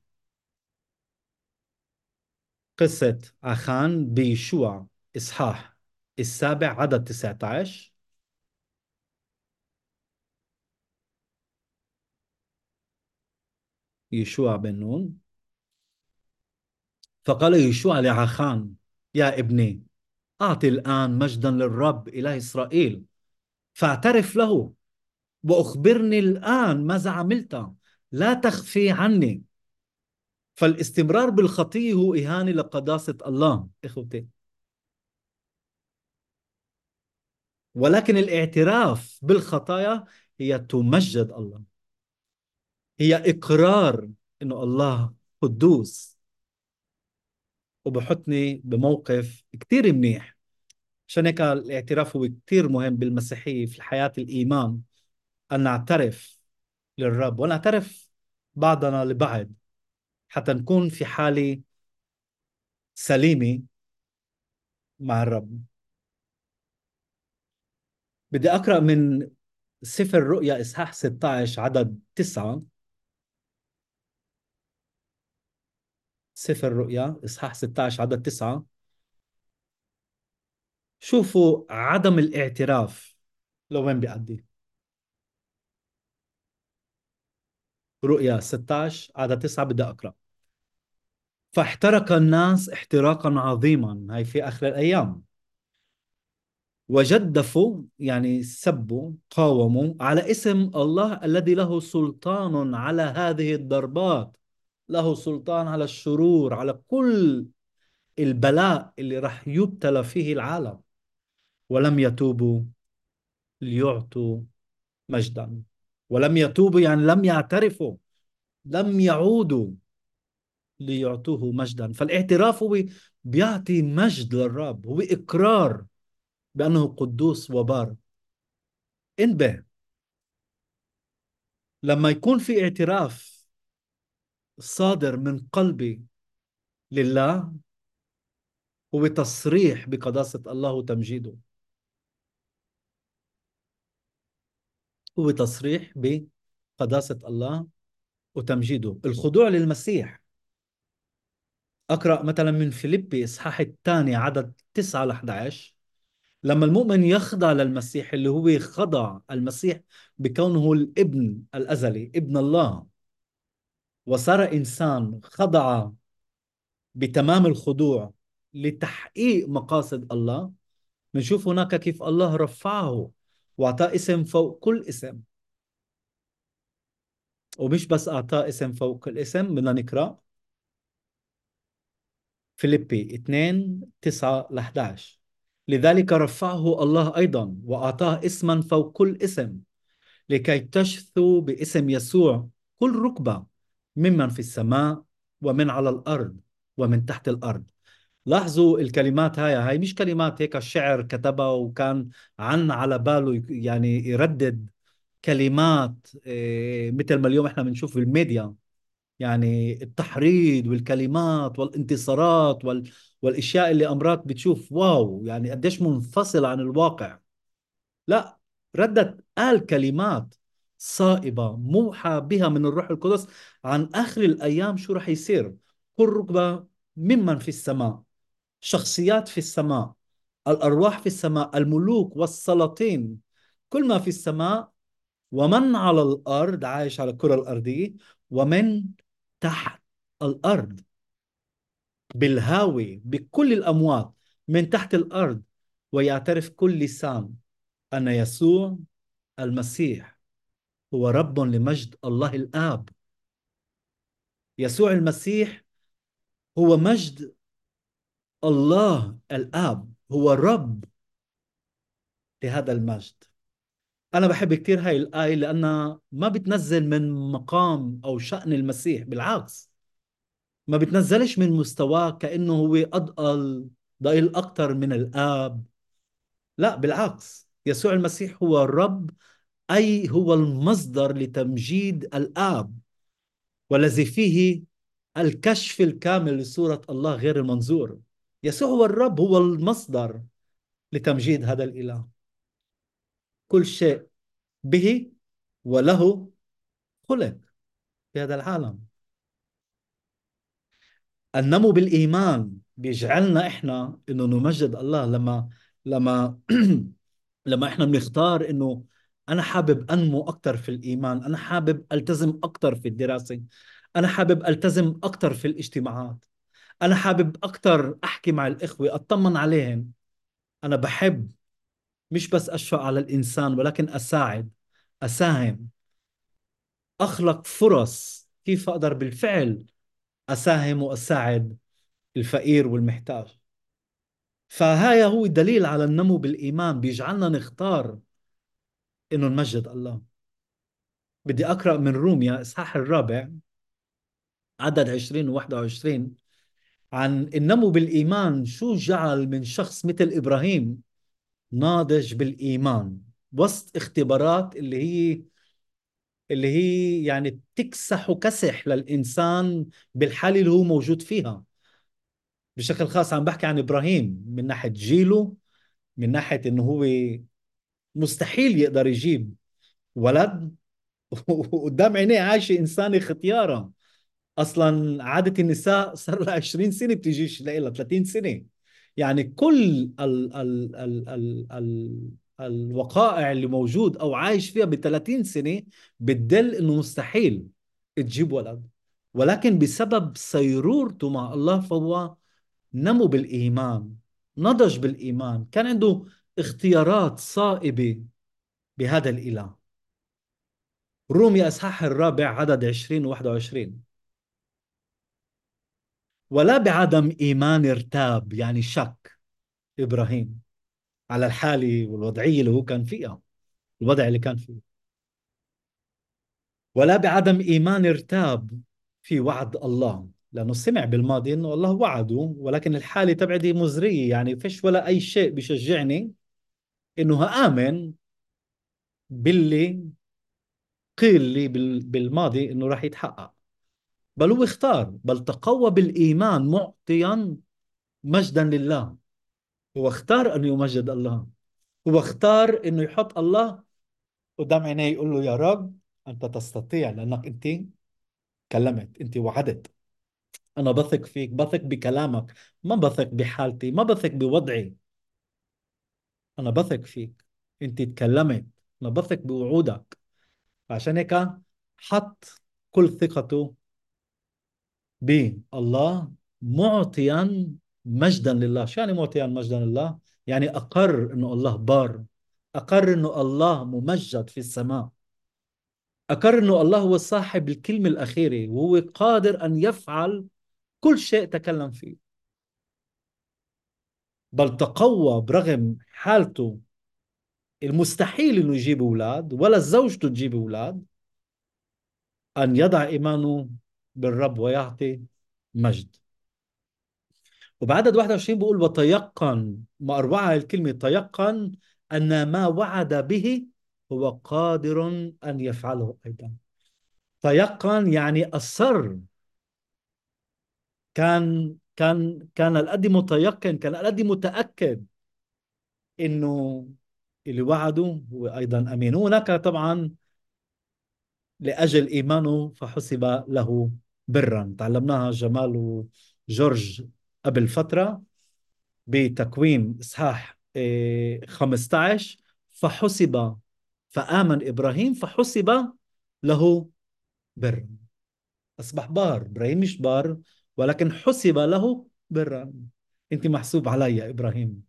قصة عخان بيشوع إصحاح السابع عدد تسعة عشر. يشوع بن نون: فقال يشوع لعخان: يا ابني، أعطي الآن مجدا للرب إله إسرائيل، فاعترف له وأخبرني الآن ماذا عملت، لا تخفي عني. فالاستمرار بالخطية هو إهانة لقداسة الله إخوتي، ولكن الاعتراف بالخطايا هي تمجد الله، هي إقرار إنه الله قدوس. وبحطني بموقف كتير منيح. عشان هيك الاعتراف هو كتير مهم بالمسيحية في حياة الإيمان، أن نعترف للرب ونعترف بعضنا لبعض حتى نكون في حالة سليمة مع الرب. بدي أقرأ من سفر الرؤيا إصحاح ستة عشر عدد تسعة. سفر الرؤيا إصحاح ستة عشر عدد تسعة. شوفوا عدم الاعتراف لوين بيؤدي. رؤيا ستة عشر عدد تسعة بدي أقرأ: فاحترق الناس احتراقا عظيما، هاي في آخر الأيام، وجدفوا يعني سبوا قاوموا على اسم الله الذي له سلطان على هذه الضربات، له سلطان على الشرور، على كل البلاء اللي راح يبتلى فيه العالم، ولم يتوبوا ليعطوا مجدا. ولم يتوبوا يعني لم يعترفوا، لم يعودوا ليعطوه مجدا. فالاعتراف هو بيعطي مجد للرب، هو إقرار بأنه قدوس وبار. انبه لما يكون في اعتراف صادر من قلبي لله، هو تصريح بقداسة الله وتمجيده، هو تصريح بقداسة الله وتمجيده، الخضوع للمسيح. أقرأ مثلا من فيليبي إصحاح الثاني عدد تسعة ل إحدى عشر: لما المؤمن يخضع للمسيح اللي هو خضع المسيح بكونه الابن الأزلي، ابن الله، وصار إنسان، خضع بتمام الخضوع لتحقيق مقاصد الله. بنشوف هناك كيف الله رفعه وأعطاه اسم فوق كل اسم. ومش بس أعطاه اسم فوق كل اسم، بدنا نقرأ فيليبي اثنين تسعة ل إحدى عشر: لذلك رفعه الله أيضا وأعطاه اسما فوق كل اسم، لكي تشثو باسم يسوع كل ركبة، ممن في السماء ومن على الأرض ومن تحت الأرض، لاحظوا الكلمات هاي هاي مش كلمات هيك الشعر كتبها وكان عن على باله يك- يعني يردد كلمات إيه، مثل ما اليوم احنا بنشوف في الميديا، يعني التحريض والكلمات والانتصارات وال والاشياء اللي امرات بتشوف واو يعني قديش منفصل عن الواقع. لا، ردت قال كلمات صائبة موحى بها من الروح القدس عن آخر الأيام شو رح يصير. كل ركبة ممن في السماء، شخصيات في السماء، الأرواح في السماء، الملوك والسلاطين، كل ما في السماء ومن على الأرض عايش على الكرة الأرضية، ومن تحت الأرض بالهاوي بكل الأموات من تحت الأرض، ويعترف كل لسان أن يسوع المسيح هو رب لمجد الله الآب. يسوع المسيح هو مجد الله الآب، هو رب لهذا المجد. أنا بحب كثير هاي الآية لأنها ما بتنزل من مقام أو شأن المسيح، بالعكس ما بتنزلش من مستواه كأنه هو أضل ضئيل أكثر من الآب. لا بالعكس، يسوع المسيح هو الرب، أي هو المصدر لتمجيد الآب، والذي فيه الكشف الكامل لصورة الله غير المنظور. يسوع هو الرب، هو المصدر لتمجيد هذا الإله. كل شيء به وله خلق في هذا العالم. النمو بالإيمان بيجعلنا إحنا إنه نمجد الله. لما لما لما إحنا بنختار إنه أنا حابب أنمو أكثر في الإيمان، أنا حابب ألتزم أكثر في الدراسة، أنا حابب ألتزم أكثر في الاجتماعات، أنا حابب أكثر أحكي مع الإخوة أطمن عليهم، أنا بحب مش بس أشفق على الإنسان ولكن أساعد، أساهم، أخلق فرص كيف أقدر بالفعل أساهم وأساعد الفقير والمحتاج. فهذا هو الدليل على النمو بالإيمان، بيجعلنا نختار إنه نمجد الله. بدي أقرأ من روميا إصحاح الرابع عدد عشرين و واحد وعشرين عن النمو بالإيمان، شو جعل من شخص مثل إبراهيم ناضج بالإيمان وسط اختبارات اللي هي اللي هي يعني بتكسح وكسح للإنسان بالحالة اللي هو موجود فيها. بشكل خاص عم بحكي عن إبراهيم من ناحية جيله، من ناحية إنه هو مستحيل يقدر يجيب ولد وقدام عينيه عايشة إنسانة ختيارة. أصلا عادة النساء صار لها عشرين سنة بتجيش لها ثلاثين سنة. يعني كل ال ال ال ال ال الوقائع اللي موجود أو عايش فيها ب ثلاثين سنة بتدل إنه مستحيل تجيب ولد. ولكن بسبب سيرورته مع الله فهو نمو بالإيمان، نضج بالإيمان، كان عنده اختيارات صائبة بهذا الإله. روميا أصحاح الرابع عدد عشرين و واحد وعشرين: ولا بعدم إيمان ارتاب، يعني شك إبراهيم على الحالة والوضعية اللي هو كان فيها، الوضع اللي كان فيه. ولا بعدم إيمان ارتاب في وعد الله، لأنه سمع بالماضي أنه الله وعده، ولكن الحالة تبعدي مزرية، يعني فيش ولا أي شيء بيشجعني أنه آمن باللي قيل لي بال- بالماضي أنه راح يتحقق. بل هو اختار، بل تقوى بالإيمان معطيا مجدا لله. هو اختار أن يمجد الله، هو اختار أنه يحط الله قدام عينيه يقول له يا رب أنت تستطيع، لأنك أنت كلمت، أنت وعدت، أنا بثق فيك، بثق بكلامك، ما بثق بحالتي، ما بثق بوضعي، أنا بثق فيك، أنت تكلمت، أنا بثق بوعودك. عشان هيك حط كل ثقته بالله معطيا مجدا لله. شو يعني معطيا مجدا لله؟ يعني أقر أنه الله بار، أقر أنه الله ممجد في السماء، أقر أنه الله هو صاحب الكلمة الأخيرة وهو قادر أن يفعل كل شيء تكلم فيه. بل تقوى برغم حالته المستحيل أنه يجيب أولاد ولا زوجته تجيب أولاد، أن يضع إيمانه بالرب ويعطي مجد. وبعدد واحد وعشرين بيقول وتيقن، ما أروع الكلمة تيقن، أن ما وعد به هو قادر أن يفعله أيضا. تيقن يعني أصر، كان كان كان القد متيقن، كان القد متأكد إنه اللي وعده هو أيضا أمين. هناك طبعا لأجل إيمانه فحسب له برا، تعلمناها جمال وجورج قبل فترة بتكوين إصحاح إيه، خمسة عشر. فحسب، فآمن إبراهيم فحسب له برا، أصبح بار. إبراهيم مش بار، ولكن حسب له برا. أنت محسوب علي يا إبراهيم.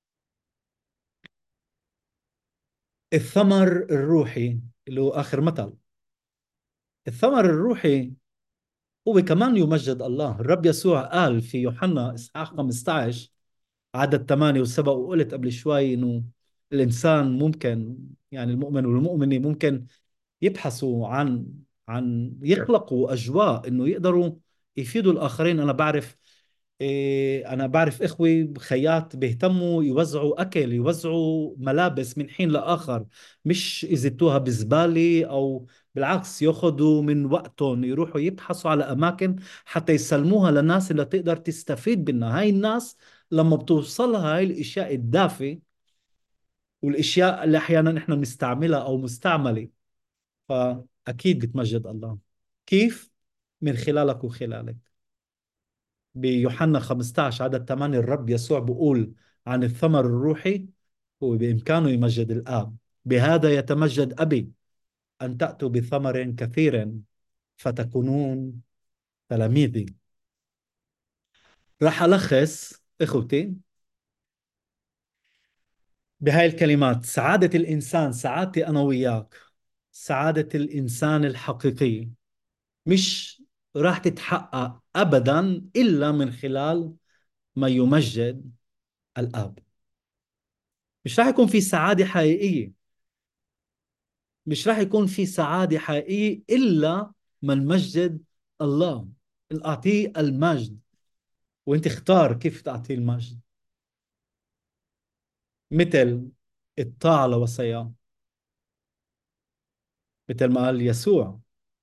الثمر الروحي اللي هو آخر مثل، الثمر الروحي هو كمان يمجد الله. الرب يسوع قال في يوحنا إصحاح خمسة عشر عدد ثمانية وسبق، وقلت قبل شوي إنه الإنسان ممكن، يعني المؤمن والمؤمنة ممكن يبحثوا عن عن يخلقوا أجواء إنه يقدروا يفيدوا الآخرين. أنا بعرف إيه، أنا بعرف إخوي خيات بيهتموا يوزعوا أكل، يوزعوا ملابس من حين لآخر، مش يزتوها بزبالة، أو بالعكس ياخذوا من وقتهم يروحوا يبحثوا على أماكن حتى يسلموها للناس اللي تقدر تستفيد منها. هاي الناس لما بتوصلها هاي الأشياء الدافئة والأشياء اللي أحيانا إحنا بنستعملها أو مستعملة، فأكيد بتمجد الله. كيف؟ من خلالك وخلالك. بيوحنا خمسة عشر عدد ثمانية الرب يسوع بيقول عن الثمر الروحي هو بإمكانه يمجد الآب. بهذا يتمجد أبي، أن تأتوا بثمر كثير فتكونون تلاميذي. راح ألخص إخوتي بهاي الكلمات: سعادة الإنسان، سعادتي أنا وياك، سعادة الإنسان الحقيقية مش راح تتحقق أبدا إلا من خلال ما يمجد الآب. مش راح يكون في سعادة حقيقية، مش راح يكون في سعادة حقيقية إلا من مجد الله. أعطيه المجد، وانت اختار كيف تعطيه المجد، مثل الطاعة لوصاياه، مثل ما قال يسوع: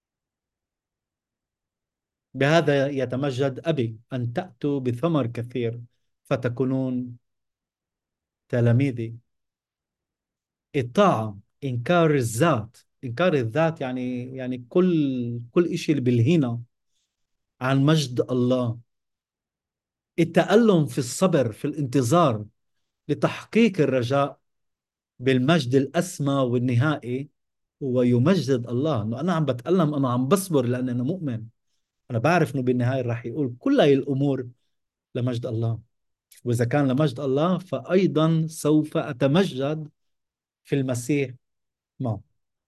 بهذا يتمجد أبي أن تأتوا بثمر كثير فتكونون تلاميذي. الطاعة، إنكار الذات. إنكار الذات يعني يعني كل كل إشي اللي بيلهينا عن مجد الله. التألم في الصبر، في الانتظار لتحقيق الرجاء بالمجد الأسمى والنهائي هو يمجد الله. إنه أنا عم بتألم، أنا عم بصبر لأن أنا مؤمن، أنا بعرف إنه بالنهاية راح يقول كل هاي الأمور لمجد الله. وإذا كان لمجد الله فأيضا سوف أتمجد في المسيح معه.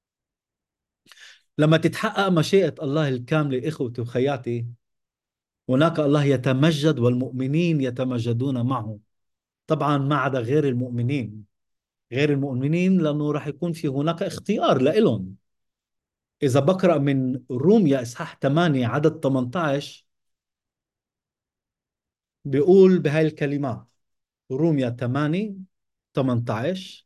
لما تتحقق مشيئة الله الكاملة إخوتي وخياتي، هناك الله يتمجد والمؤمنين يتمجدون معه. طبعا ما عدا غير المؤمنين، غير المؤمنين لأنه راح يكون في هناك اختيار لإلهم. إذا بقرأ من روميا إصحاح ثمانية عدد ثمانية عشر بيقول بهاي الكلمات. روميا ثمانية ثمانية عشر: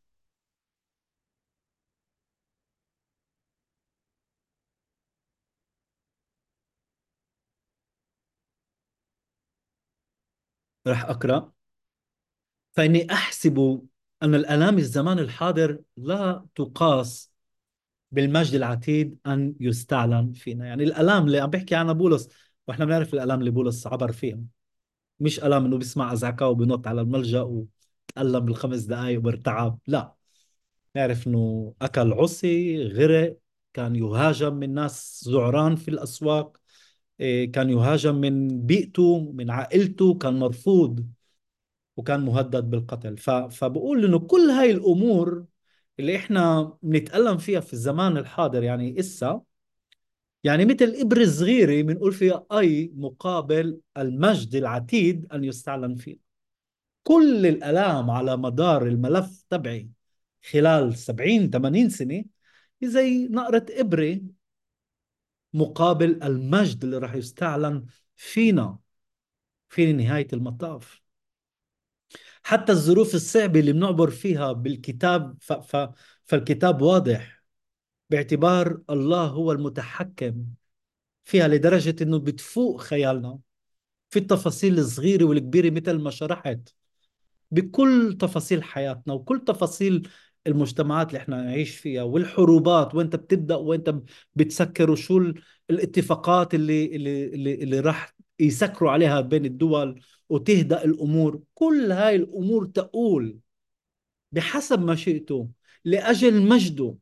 راح أقرأ: فإني أحسب أن الآلام الزمان الحاضر لا تقاس بالمجد العتيد أن يستعلن فينا. يعني الآلام اللي عم بيحكي عنها بولس، وإحنا بنعرف الآلام اللي بولس عبر فيها، مش ألم إنه بيسمع أزعكاء وبينط على الملجأ وتألم بالخمس دقايق وبرتعب، لا. نعرف إنه أكل عصي، غرق، كان يهاجم من ناس زعران في الأسواق، إيه، كان يهاجم من بيئته، من عائلته، كان مرفوض وكان مهدد بالقتل. ف... فبقول إنه كل هاي الأمور اللي إحنا بنتألم فيها في الزمان الحاضر، يعني إسا، يعني مثل إبرة صغيرة بنقول فيها أي مقابل المجد العتيد أن يستعلن فيه. كل الآلام على مدار الملف تبعي خلال سبعين ثمانين سنة زي نقرة إبرة مقابل المجد اللي راح يستعلن فينا في نهاية المطاف. حتى الظروف الصعبة اللي بنعبر فيها بالكتاب ف... ف... فالكتاب واضح باعتبار الله هو المتحكم فيها، لدرجة انه بتفوق خيالنا في التفاصيل الصغيرة والكبيرة، مثل ما شرحت بكل تفاصيل حياتنا وكل تفاصيل المجتمعات اللي احنا نعيش فيها، والحروبات وين بتبدأ وين بتسكر، وشو ال- الاتفاقات اللي اللي اللي, اللي راح يسكروا عليها بين الدول وتهدأ الأمور. كل هاي الأمور تؤول بحسب مشيئته لأجل مجده،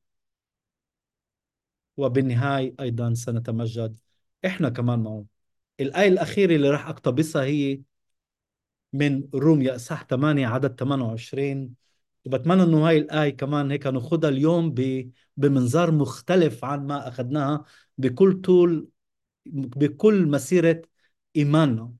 وبالنهاية أيضا سنتمجد إحنا كمان معه. الآية الأخيرة اللي راح أقتبسها هي من روميا إصحاح ثمانية عدد ثمانية وعشرين، وبتمنى إنه هاي الآية كمان هيك ناخدها اليوم ب... بمنظار مختلف عن ما أخذناها بكل طول، بكل مسيرة إيماننا.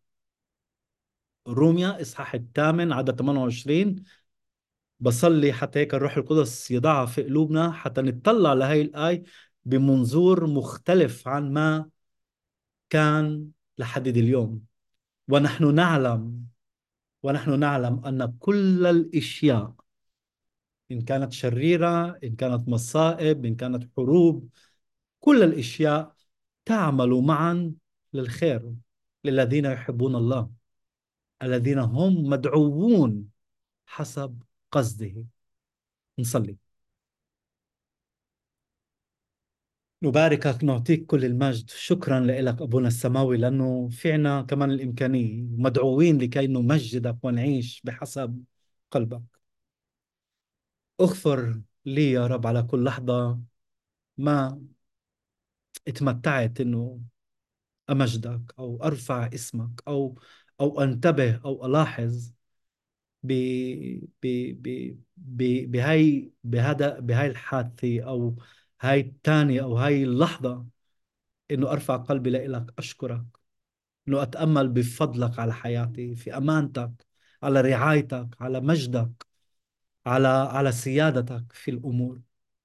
روميا إصحاح الثامن عدد ثمانية وعشرين، بصلي حتى هيك الروح القدس يضعها في قلوبنا حتى نتطلع لهي الآية بمنظور مختلف عن ما كان لحد اليوم. ونحن نعلم ونحن نعلم أن كل الأشياء، إن كانت شريرة، إن كانت مصائب، إن كانت حروب، كل الأشياء تعمل معا للخير للذين يحبون الله، الذين هم مدعوون حسب قصده. نصلي. نباركك، نعطيك كل المجد. شكرا لك أبونا السماوي، لأنه فينا كمان الإمكانية مدعوين لكي نمجدك ونعيش بحسب قلبك. اغفر لي يا رب على كل لحظة ما اتمتعت انه امجدك او ارفع اسمك او او انتبه او الاحظ ب ب ب ب بهاي بهذا بهاي الحادثة او هاي الثانية او هاي اللحظة، انه ارفع قلبي لإلك اشكرك، انه اتامل بفضلك على حياتي، في امانتك، على رعايتك، على مجدك، على على سيادتك في الامور.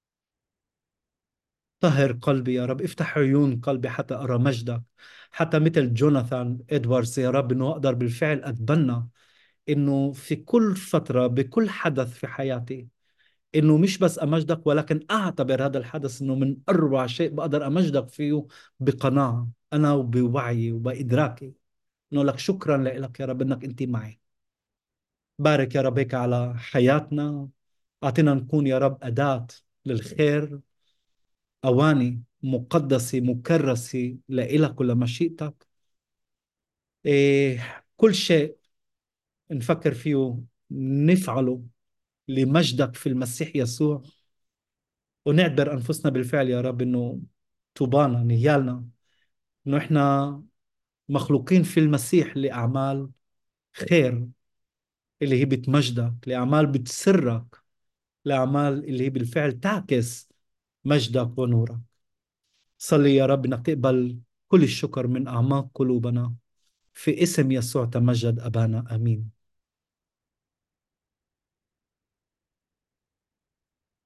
طهر قلبي يا رب، افتح عيون قلبي حتى أرى مجدك، حتى مثل جوناثان إدواردز يا رب، أنه أقدر بالفعل أتبنى أنه في كل فترة بكل حدث في حياتي أنه مش بس أمجدك، ولكن أعتبر هذا الحدث أنه من أروع شيء بقدر أمجدك فيه بقناعة أنا وبوعي وبإدراكي، أنه لك شكرا لك يا رب أنك أنت معي. بارك يا رب هيك على حياتنا، أعطينا نكون يا رب أداة للخير، أواني مقدسة مكرسة لإلك ولمشيئتك. إيه كل شيء نفكر فيه نفعله لمجدك في المسيح يسوع، ونعبر أنفسنا بالفعل يا رب إنه طوبانا نيالنا، إنه إحنا مخلوقين في المسيح لأعمال خير اللي هي بتمجدك، لأعمال بتسرك، لأعمال اللي هي بالفعل تعكس مجدك ونورك. صلي يا رب إنك تقبل كل الشكر من أعماق قلوبنا، في اسم يسوع تمجد أبانا، آمين.